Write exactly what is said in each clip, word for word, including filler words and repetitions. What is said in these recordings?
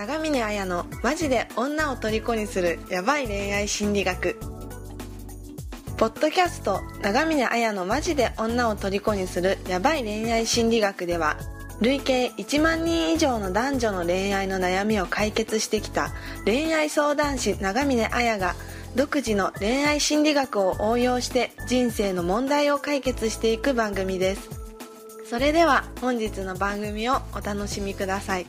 長峰綾のマジで女を虜にするヤバい恋愛心理学。ポッドキャスト長峰綾のマジで女を虜にするヤバい恋愛心理学では、累計いちまんにん以上の男女の恋愛の悩みを解決してきた恋愛相談師長峰綾が独自の恋愛心理学を応用して人生の問題を解決していく番組です。それでは本日の番組をお楽しみください。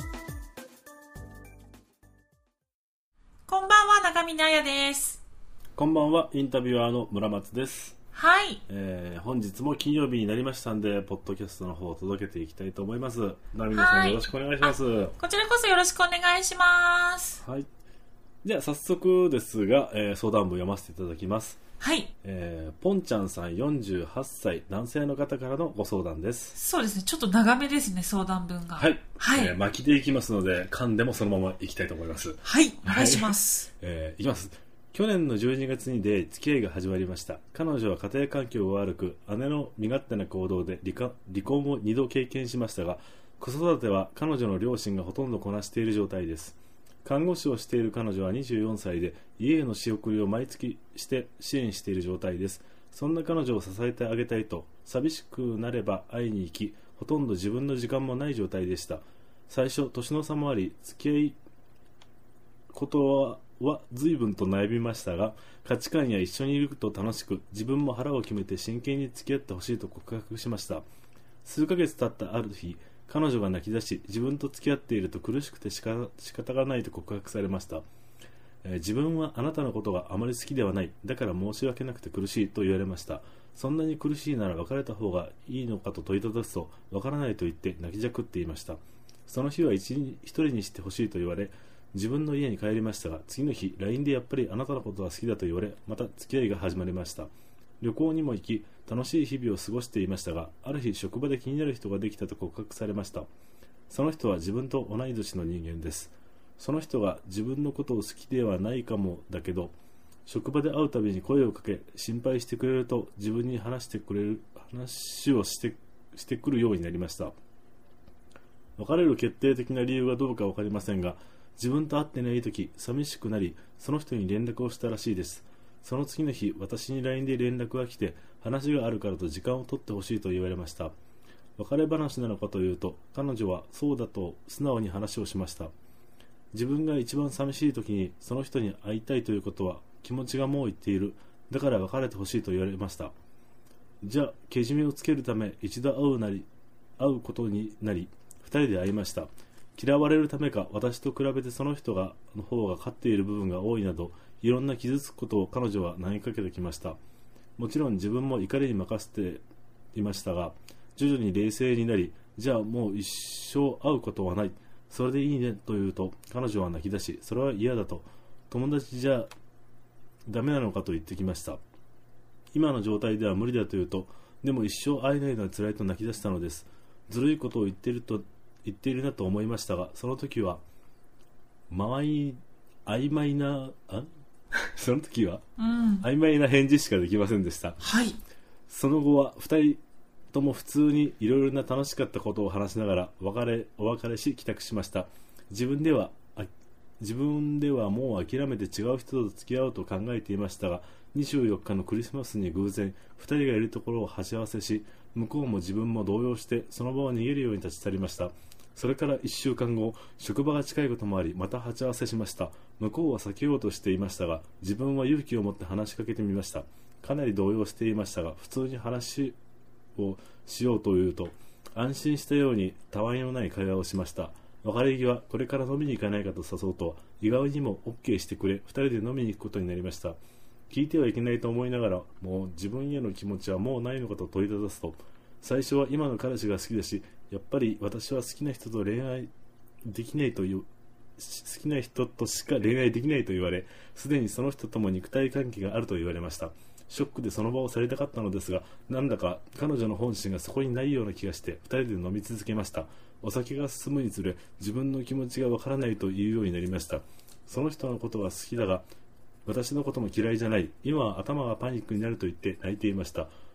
こんばんは、長峰綾です。 こんばんは、インタビュアーの村松です。 はい、 えー、本日も金曜日になりましたんで、ポッドキャストの方を届けていきたいと思います。長峰さん、よろしくお願いします。 こちらこそよろしくお願いします。 はい。じゃあ早速ですが、えー、相談文読ませていただきます。 はい、 えー、ポンちゃんさんよんじゅうはっさい男性の方からのご相談です。 そうですね、ちょっと長めですね、相談文が。 はい、 はい、 えー、巻きでいきますので、噛んでもそのままいきたいと思います。 はい、お願いします。 はい、えー、いきます。去年のじゅうにがつにで付き合いが始まりました。彼女は家庭環境が悪く、姉の身勝手な行動で離婚、離婚をにど経験しましたが、子育ては彼女の両親がほとんどこなしている状態です。看護師をしている彼女はにじゅうよんさいで、家への仕送りを毎月して支援している状態です。そんな彼女を支えてあげたいと、寂しくなれば会いに行き、ほとんど自分の時間もない状態でした。最初、年の差もあり、付き合いことはは随分と悩みましたが、価値観や一緒にいると楽しく、自分も腹を決めて真剣に付き合ってほしいと告白しました。数ヶ月経ったある日、彼女が泣き出し、自分と付き合っていると苦しくて仕方がないと告白されました。えー、自分はあなたのことがあまり好きではない、だから申し訳なくて苦しいと言われました。そんなに苦しいなら別れた方がいいのかと問いただすと、わからないと言って泣きじゃくっていました。その日は一人にしてほしいと言われ、自分の家に帰りましたが、次の日 ライン でやっぱりあなたのことが好きだと言われ、また付き合いが始まりました。旅行にも行き、楽しい日々を過ごしていましたが、ある日職場で気になる人ができたと告白されました。その人は自分と同い年の人間です。その人が自分のことを好きではないかもだけど、職場で会うたびに声をかけ心配してくれると、自分に話してくれる話をして、してくるようになりました。別れる決定的な理由がどうか分かりませんが、自分と会ってないとき寂しくなり、その人に連絡をしたらしいです。その次の日、私に ライン で連絡が来て、話があるからと時間を取ってほしいと言われました。別れ話なのかというと、彼女はそうだと素直に話をしました。自分が一番寂しいときにその人に会いたいということは気持ちがもう言っている。だから別れてほしいと言われました。じゃあ、けじめをつけるため一度会うなり、会うことになり、二人で会いました。嫌われるためか、私と比べてその人がの方が勝っている部分が多いなど、いろんな傷つくことを彼女は投げかけてきました。もちろん自分も怒りに任せていましたが、徐々に冷静になり、じゃあもう一生会うことはない、それでいいねと言うと、彼女は泣き出し、それは嫌だと、友達じゃダメなのかと言ってきました。今の状態では無理だと言うと、でも一生会えないのは辛いと泣き出したのです。ずるいことを言っていると言っているなと思いましたが、その時はまい曖昧なあその時は、うん、曖昧な返事しかできませんでした。 はい。 その後はふたりとも普通にいろいろな楽しかったことを話しながら別れお別れし帰宅しました。自分では自分ではもう諦めて違う人と付き合おうと考えていましたが、にじゅうよっかのクリスマスに偶然ふたりがいるところを鉢合わせし、向こうも自分も動揺してその場を逃げるように立ち去りました。それからいっしゅうかんご、職場が近いこともあり、また鉢合わせしました。向こうは避けようとしていましたが、自分は勇気を持って話しかけてみました。かなり動揺していましたが、普通に話をしようというと、安心したようにたわいのない会話をしました。別れ際、これから飲みに行かないかと誘うと、意外にも OK してくれ、ふたりで飲みに行くことになりました。聞いてはいけないと思いながら、もう自分への気持ちはもうないのかと問いただすと、最初は今の彼氏が好きだし、やっぱり私は好きな人と恋愛できないという好きな人としか恋愛できないと言われ、すでにその人とも肉体関係があると言われました。ショックでその場を去りたかったのですが、なんだか彼女の本心がそこにないような気がしてふたりで飲み続けました。お酒が進むにつれ、自分の気持ちがわからないと言うようになりました。その人のことは好きだが、私のことも嫌いじゃない。今は頭がパニックになると言って泣いていました。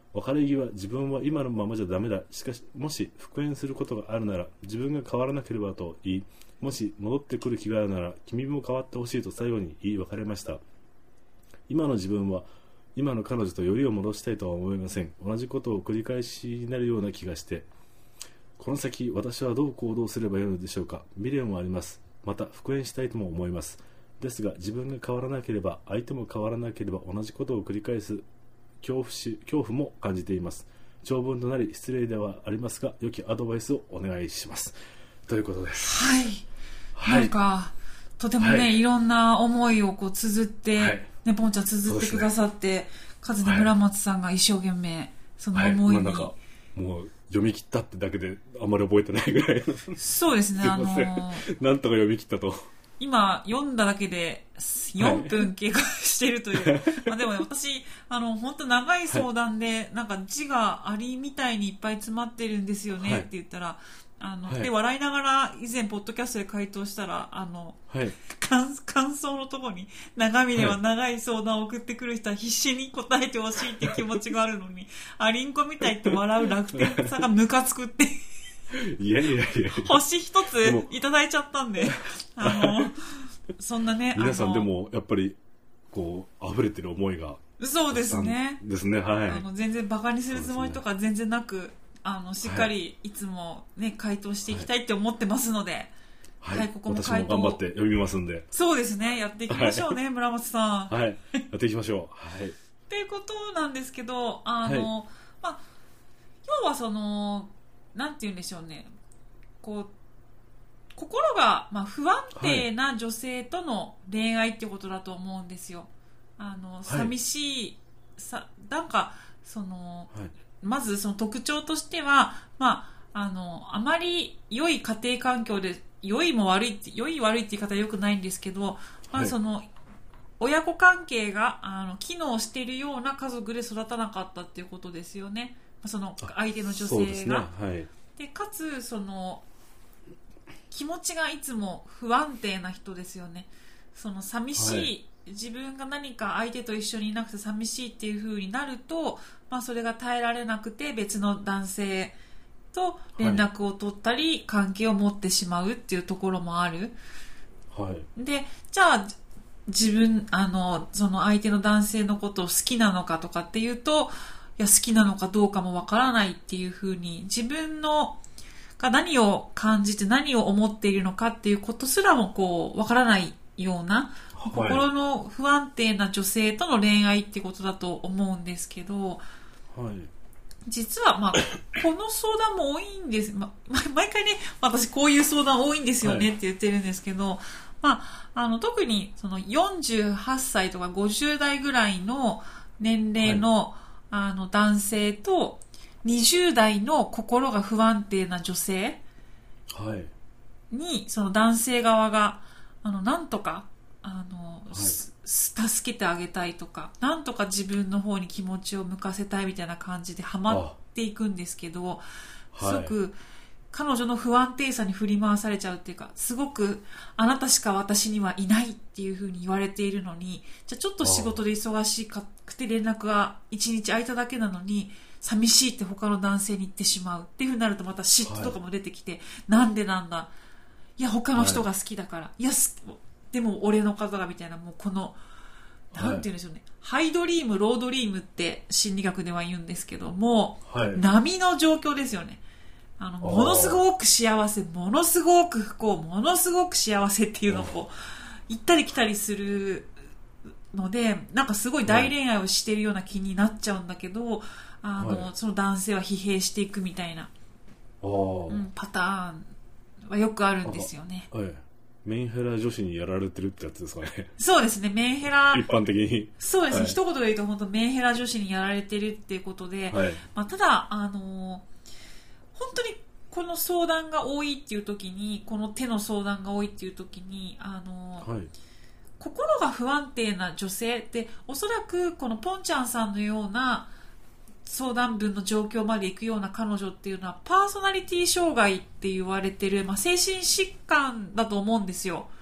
別れ際、自分は今のままじゃダメだ、しかしもし復縁することがあるなら自分が変わらなければと言い、もし戻ってくる気があるなら君も変わってほしいと最後に言い別れました。今の自分は今の彼女とよりを戻したいとは思いません。同じことを繰り返しになるような気がして、この先私はどう行動すればよいのでしょうか。未練はあります。また復縁したいとも思います。ですが自分が変わらなければ相手も変わらなければ同じことを繰り返す恐怖し恐怖も感じています。長文となり失礼ではありますが良きアドバイスをお願いします、ということです。 はい、はい、なんかとてもね、はい、いろんな思いをこう綴って、はい、ね、ポンちゃん綴ってくださって、かつね村松さんが一生懸命その思いに、はい、まあ、なんかもう読み切ったってだけであんまり覚えてないぐらいそうですね、あのー、 なんとか読み切ったと。 今読んだだけでよんぷん経過してるという、はい、まあでも、ね、私あの本当長い相談で、はい、なんか字がありみたいにいっぱい詰まってるんですよねって言ったら、はい、あの、はい、で笑いながら以前ポッドキャストで回答したらあの、はい、感, 感想のところに長峰は長い相談を送ってくる人は必死に答えてほしいっていう気持ちがあるのにアリンコみたいって笑う楽天さんがムカつくっていやいやいや星一ついただいちゃったんであのそんなね、 皆さんでもやっぱりこう溢れてる思いがそうですねですね、はい、 あの全然バカにするつもりとか全然なく、あのしっかりいつも、ね、回答していきたいって思ってますので、はいはい、ここも回答私も頑張って読みますんで、 そうですね、やっていきましょうね、はい、村松さん、 はい、やっていきましょう、はい、 っていうことなんですけど、あの、はい、まあ、要はそのなんて言うんでしょうね、こう心が、まあ、不安定な女性との恋愛ってことだと思うんですよ。あの寂しい、はい、さなんかその、はい、まずその特徴としては、まあ、あのあまり良い家庭環境で、良いも悪いって良い悪いって言い方は良くないんですけど、まあ、その、はい、親子関係があの機能しているような家族で育たなかったっていうことですよね。その相手の女性が。そうですね、はい、でかつその気持ちがいつも不安定な人ですよね。その寂しい、はい、自分が何か相手と一緒にいなくて寂しいっていう風になると、まあ、それが耐えられなくて別の男性と連絡を取ったり、はい、関係を持ってしまうっていうところもある、はい、でじゃあ自分あのその相手の男性のことを好きなのかとかっていうと、いや好きなのかどうかもわからないっていう風に自分のが何を感じて何を思っているのかっていうことすらもこうわからないような、はい、心の不安定な女性との恋愛ってことだと思うんですけど、はい、実は、まあ、この相談も多いんです、ま、毎回ね私こういう相談多いんですよねって言ってるんですけど、はい、まあ、あの特にそのよんじゅうはっさいとかごじゅう代ぐらいの年齢の、はい、あの男性とにじゅう代の心が不安定な女性にその男性側があのなんとかあの、はい、助けてあげたいとか、なんとか自分の方に気持ちを向かせたいみたいな感じでハマっていくんですけど、すごく、はい、彼女の不安定さに振り回されちゃうっていうか、すごくあなたしか私にはいないっていう風に言われているのに、じゃあちょっと仕事で忙しくて連絡がいちにち空いただけなのに寂しいって他の男性に言ってしまうっていう風になると、また嫉妬とかも出てきて、はい、なんでなんだ、いや他の人が好きだから、はい、いやでも俺の方がみたいな、もうこのなんて言うんでしょうね、はい、ハイドリームロードリームって心理学では言うんですけども、はい、波の状況ですよね。あのものすごく幸せ、ものすごく不幸、ものすごく幸せっていうのをこう行ったり来たりするので、なんかすごい大恋愛をしているような気になっちゃうんだけど、あの、はい、その男性は疲弊していくみたいな、うん、パターンはよくあるんですよね。はい、 メンヘラ女子にやられてるってやつですかね。 そうですね、メンヘラ一般的にそうですね、 はい、 一言で言うと本当メンヘラ女子にやられてるっていうことで、はい、まあ、ただあの本当にこの相談が多いっていう時に、この手の相談が多いっていう時に、あの、はい、心が不安定な女性っておそらくこのポンちゃんさんのような相談文の状況まで行くような彼女っていうのはパーソナリティ障害って言われてる、まあ、精神疾患だと思うんですよ。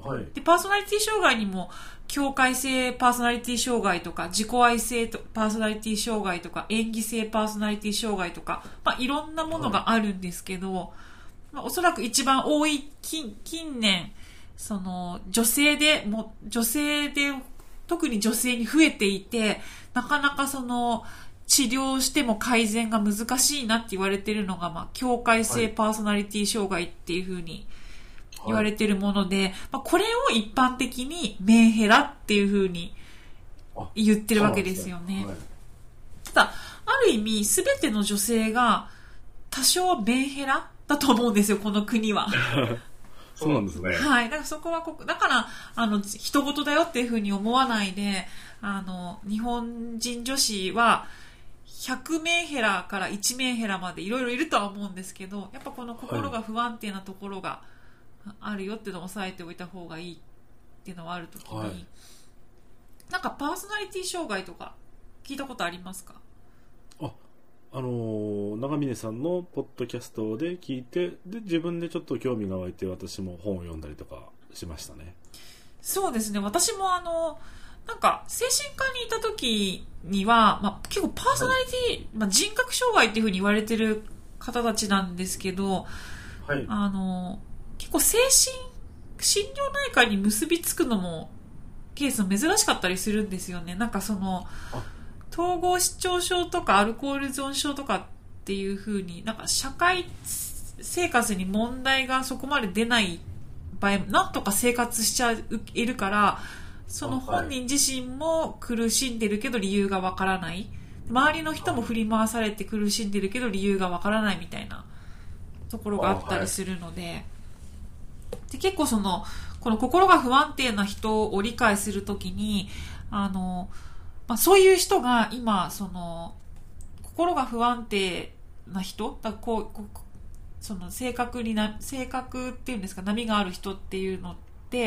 はい、 でパーソナリティ障害にも境界性パーソナリティ障害とか自己愛性パーソナリティ障害とか演技性パーソナリティ障害とか、まあ、いろんなものがあるんですけど、はいまあ、おそらく一番多い 近, 近年その女性でも女性で特に女性に増えていてなかなかその治療しても改善が難しいなって言われているのが、まあ、境界性パーソナリティ障害っていうふうに言われているもので、はいまあ、これを一般的にメンヘラっていうふうに言ってるわけですよね。ねはい、ただある意味全ての女性が多少メンヘラだと思うんですよこの国は。 そうなんですね。 はい。だからそこはこ、だから、あの、人事だよっていうふうに思わないで、あの、日本人女子は、ひゃくメンヘラからいちメンヘラまでいろいろいるとは思うんですけど、やっぱこの心が不安定なところがあるよっていうのを押さえておいた方がいいっていうのはあるときに、はい、なんかパーソナリティ障害とか聞いたことありますか？ あ、あのー、長峰さんのポッドキャストで聞いてで自分でちょっと興味が湧いて私も本を読んだりとかしましたね。 そうですね。私もあのなんか精神科にいた時には、まあ、結構パーソナリティ、はいまあ、人格障害っていう風に言われてる方たちなんですけど、はい、あの結構精神心療内科に結びつくのもケースも珍しかったりするんですよね。なんかその統合失調症とかアルコール依存症とかっていう風になんか社会生活に問題がそこまで出ない場合なんとか生活しちゃえるからその本人自身も苦しんでるけど理由がわからない周りの人も振り回されて苦しんでるけど理由がわからないみたいなところがあったりするので、で結構そのこの心が不安定な人を理解するときにあのまあ、そういう人が今その心が不安定な人だこうこうその性格にな性格っていうんですか波がある人っていうのって、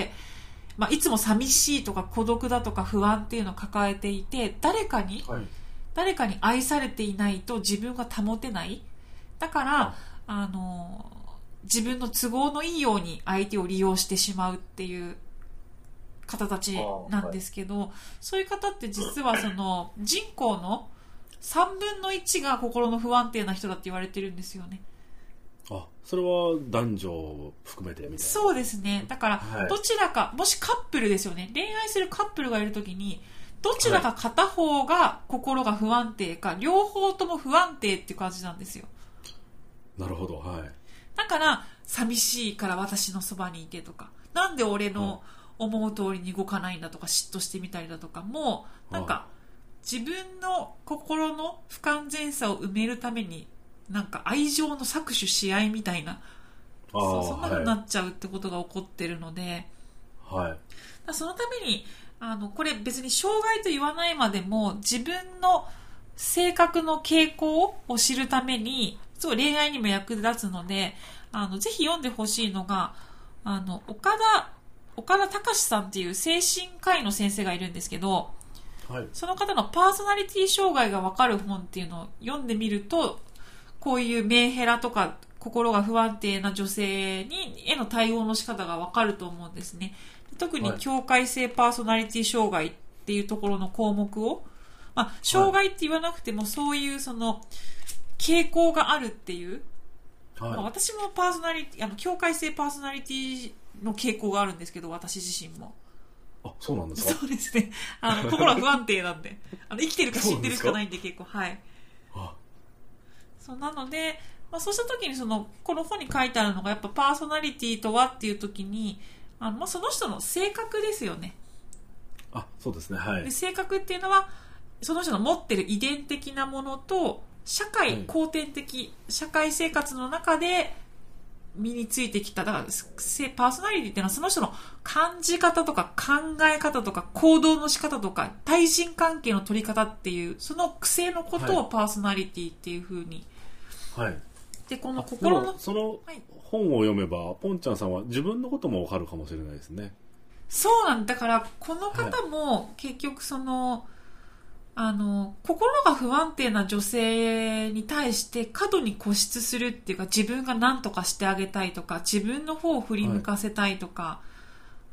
まあ、いつも寂しいとか孤独だとか不安っていうのを抱えていて誰かに、はい、誰かに愛されていないと自分が保てないだから、はい、あの自分の都合のいいように相手を利用してしまうっていう方たちなんですけど、はい、そういう方って実はその人口のさんぶんのいちが心の不安定な人だって言われてるんですよね。 あ、それは男女を含めてみたいな。 そうですね。だからどちらか、はい、もしカップルですよね。恋愛するカップルがいるときにどちらか片方が心が不安定か、はい、両方とも不安定っていう感じなんですよ。 なるほど。はい。 だから寂しいから私のそばにいてとか、なんで俺の、はい思う通りに動かないんだとか嫉妬してみたりだとかもなんか自分の心の不完全さを埋めるためになんか愛情の搾取し合いみたいなそ, そんな風になっちゃうってことが起こってるので、はい、だそのためにあのこれ別に障害と言わないまでも自分の性格の傾向を知るためにすごい恋愛にも役立つのであのぜひ読んでほしいのがあの岡田岡田隆さんっていう精神科医の先生がいるんですけど、はい、その方のパーソナリティ障害が分かる本っていうのを読んでみるとこういうメンヘラとか心が不安定な女性にへの対応の仕方が分かると思うんですね。特に境界性パーソナリティ障害っていうところの項目を、まあ、障害って言わなくてもそういうその傾向があるっていう、はいまあ、私もパーソナリティあの境界性パーソナリティの傾向があるんですけど私自身もあそうなんですか。 そうですねあの心は不安定なんであの生きてるか死んでるしかないんで結構はいあそうなので、まあ、そうした時にそのこの本に書いてあるのがやっぱパーソナリティとはっていう時にあの、まあ、その人の性格ですよね。 あそうですねはい。 で性格っていうのはその人の持ってる遺伝的なものと社会後天的、はい、社会生活の中で身についてきただからパーソナリティっていうのはその人の感じ方とか考え方とか行動の仕方とか対人関係の取り方っていうその癖のことをパーソナリティっていう風に、はい、でこの心のその本を読めば、はい、ポンちゃんさんは自分のことも分かるかもしれないですね。 そうなんだからこの方も結局そのあの心が不安定な女性に対して過度に固執するっていうか自分が何とかしてあげたいとか自分の方を振り向かせたいとか、は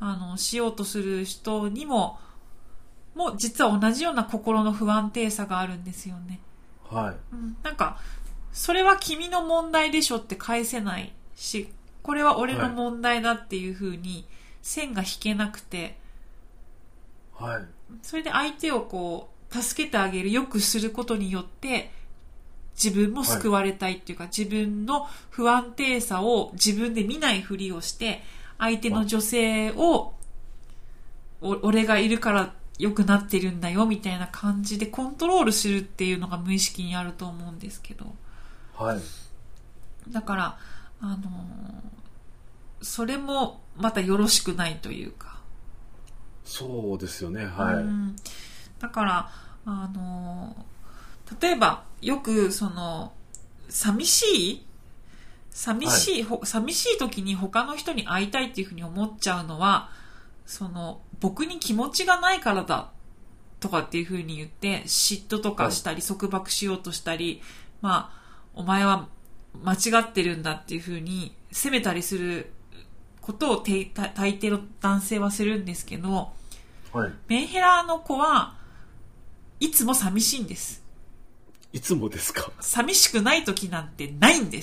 あのしようとする人にももう実は同じような心の不安定さがあるんですよね。 はい。 うん、なんかそれは君の問題でしょって返せないし、これは俺の問題だっていう風に線が引けなくて、 はい。 それで相手をこう助けてあげる、よくすることによって自分も救われたいっていうか、はい、自分の不安定さを自分で見ないふりをして相手の女性をお俺がいるから良くなってるんだよみたいな感じでコントロールするっていうのが無意識にあると思うんですけど、 はい。 だからあのー、それもまたよろしくないというか。 そうですよね。はい。 うん、だからあのー、例えばよくその寂しい寂しい、はい、寂しい時に他の人に会いたいっていうふうに思っちゃうのは、その僕に気持ちがないからだとかっていうふうに言って嫉妬とかしたり束縛しようとしたり、まあお前は間違ってるんだっていうふうに責めたりすることを大抵の男性はするんですけど、はい、メンヘラの子はいつも寂しいんです。 いつもですか？ 寂しくない時なんてないんです。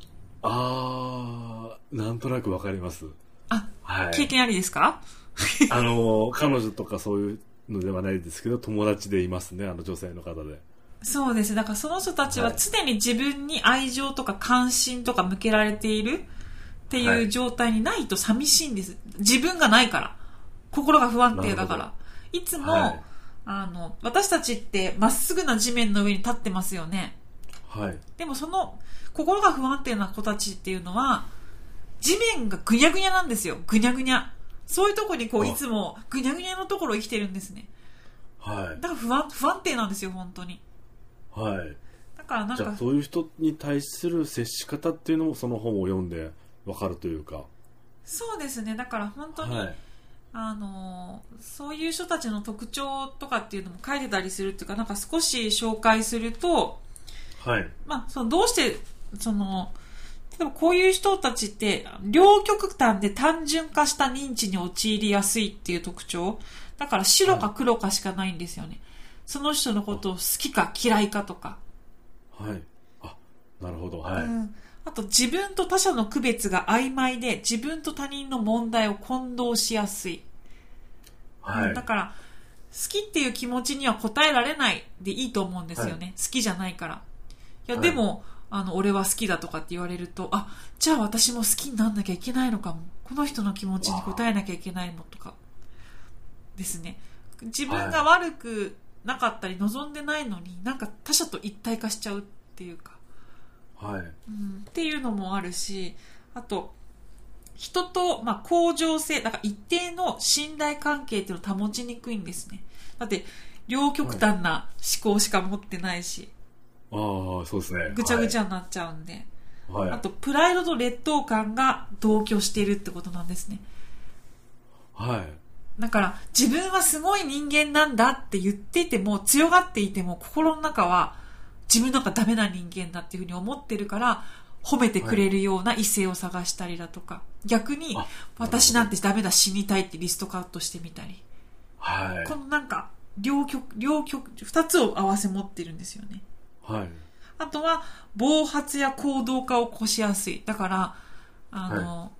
あー、なんとなくわかります。 あ、はい、経験ありですか？ あの彼女とかそういうのではないですけど、友達でいますね、あの女性の方で。 そうです。だからその人たちは常に自分に愛情とか関心とか向けられているっていう状態にないと寂しいんです。自分がないから、心が不安定だから。いつも、はい、あの私たちってまっすぐな地面の上に立ってますよね。 はい。 でもその心が不安定な子たちっていうのは地面がぐにゃぐにゃなんですよ。ぐにゃぐにゃ。そういうところにこういつもぐにゃぐにゃのところを生きてるんですね。 はい。 だから不安不安定なんですよ、本当に。 はい。 だからなんか、 じゃあそういう人に対する接し方っていうのもその本を読んでわかるというか。 そうですね。だから本当に、はい、あのそういう人たちの特徴とかっていうのも書いてたりするっていうか、なんか少し紹介すると、 はい。 まあそのどうしてそのでもこういう人たちって両極端で単純化した認知に陥りやすいっていう特徴だから、白か黒かしかないんですよね、はい、その人のことを好きか嫌いかとか。 はい。あ、なるほど。はい。うん、 あと自分と他者の区別が曖昧で自分と他人の問題を混同しやすい、はい、だから好きっていう気持ちには応えられないでいいと思うんですよね、はい、好きじゃないから。いや、はい、でもあの俺は好きだとかって言われると、あ、じゃあ私も好きになんなきゃいけないのかも、この人の気持ちに応えなきゃいけないのとかですね。自分が悪くなかったり望んでないのに、なんか他者と一体化しちゃうっていうか、 はい、 うん、っていうのもあるし、あと人と、まあ、向上性だから一定の信頼関係っていうのを保ちにくいんですね。だって両極端な思考しか持ってないし、 はい、ああそうですね、 ぐちゃぐちゃになっちゃうんで、 はい、 あとプライドと劣等感が同居しているってことなんですね。 はい。 だから自分はすごい人間なんだって言っていても、強がっていても心の中は自分なんかダメな人間だっていうふうに思ってるから、褒めてくれるような異性を探したりだとか、はい、逆に私なんてダメだ死にたいってリストカットしてみたり、はい、このなんか両極両極二つを合わせ持ってるんですよね。 はい。 あとは暴発や行動化を起こしやすい。だからあの、はい、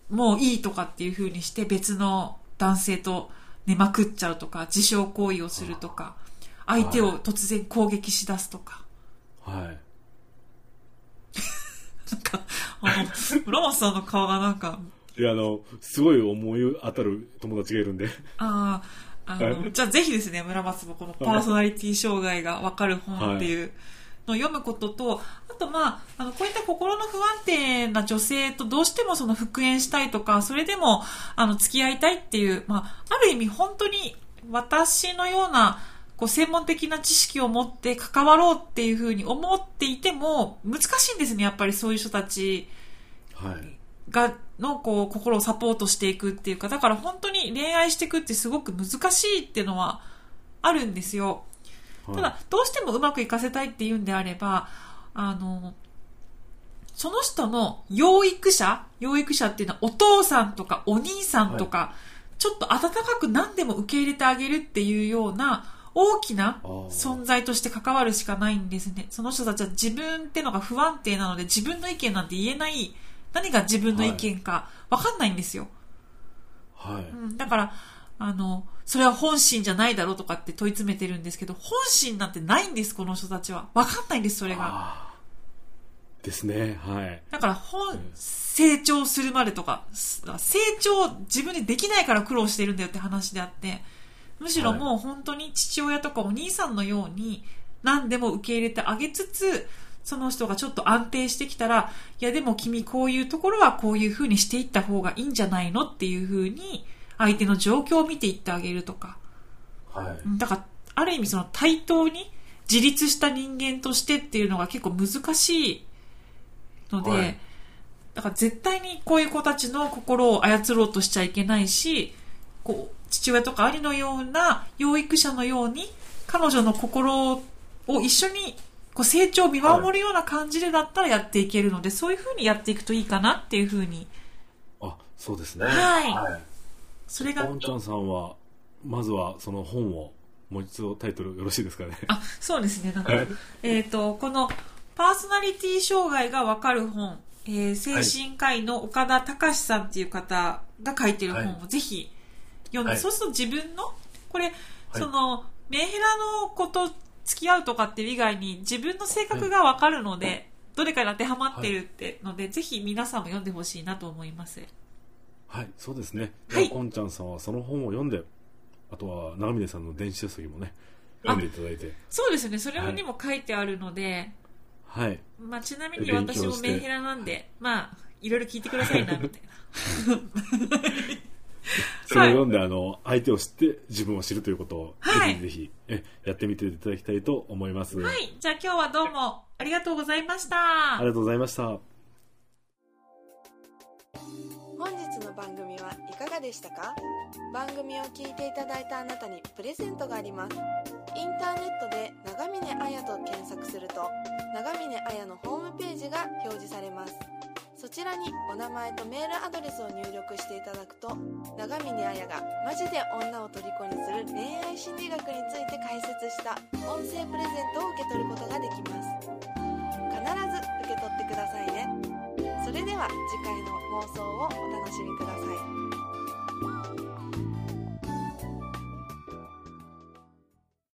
もういいとかっていう風にして別の男性と寝まくっちゃうとか、自傷行為をするとか、相手を突然攻撃しだすとか。 はい。 なんかあの村松さんの顔がなんか、 いや、あのすごい思い当たる友達がいるんで。 ああ、あのじゃあぜひですね、村松もこのパーソナリティ障害が分かる本っていうのを読むことと、あとまあ、あのこういった心の不安定な女性とどうしてもその復縁したいとか、それでもあの付き合いたいっていう、まあ、ある意味本当に私のようなこう専門的な知識を持って関わろうっていうふうに思っていても難しいんですね。やっぱりそういう人たちがのこう心をサポートしていくっていうか、だから本当に恋愛していくってすごく難しいっていうのはあるんですよ。ただどうしてもうまくいかせたいっていうんであれば、あのその人の養育者、養育者っていうのはお父さんとかお兄さんとか、はい、ちょっと温かく何でも受け入れてあげるっていうような大きな存在として関わるしかないんですね。その人たちは自分ってのが不安定なので自分の意見なんて言えない、何が自分の意見か分かんないんですよ。はい。うん、だから、あの、それは本心じゃないだろうとかって問い詰めてるんですけど、本心なんてないんです、この人たちは。分かんないんです、それが。 ですね。はい。 だから本、うん、成長するまでとか、成長自分でできないから苦労してるんだよって話であって、むしろもう本当に父親とかお兄さんのように何でも受け入れてあげつつ、その人がちょっと安定してきたら、いやでも君こういうところはこういう風にしていった方がいいんじゃないのっていう風に相手の状況を見ていってあげるとか。はい。だからある意味その対等に自立した人間としてっていうのが結構難しいので、はい、だから絶対にこういう子たちの心を操ろうとしちゃいけないし、こう父親とか兄のような養育者のように彼女の心を一緒にこう成長を見守るような感じでだったらやっていけるので、はい、そういう風にやっていくといいかなっていう風に。 あ、そうですね。 はい。はい、それが。 ポンちゃんさんはまずはその本をもう一度タイトルよろしいですかね。 あ、そうですね。なんかえっとこのパーソナリティ障害がわかる本、えー、精神科医の岡田隆さんっていう方が書いてる本をぜひ読んで、はい、そうすると自分のこれ、はい、そのメンヘラの子と付き合うとかっていう以外に自分の性格がわかるので、はい、どれかに当てはまってるってので、はい、ぜひ皆さんも読んでほしいなと思います。 はい、そうですね。はい、こんちゃんさんはその本を読んで、あとは長峰さんの電子書籍もね読んでいただいて。 そうですね。それにも書いてあるので、はい。まあ、ちなみに私もメンヘラなんで、まあいろいろ聞いてくださいなみたいな。 それを読んで、はい、あの相手を知って自分を知るということを、はい、ぜひぜひえやってみていただきたいと思います。 はい、じゃあ今日はどうもありがとうございました。 ありがとうございました。 本日の番組はいかがでしたか？番組を聞いていただいたあなたにプレゼントがあります。インターネットで長峰彩と検索すると、長峰彩のホームページが表示されます。そちらにお名前とメールアドレスを入力していただくと、長峰彩がマジで女を虜にする恋愛心理学について解説した音声プレゼントを受け取ることができます。必ず受け取ってくださいね。それでは次回の放送をお楽しみください。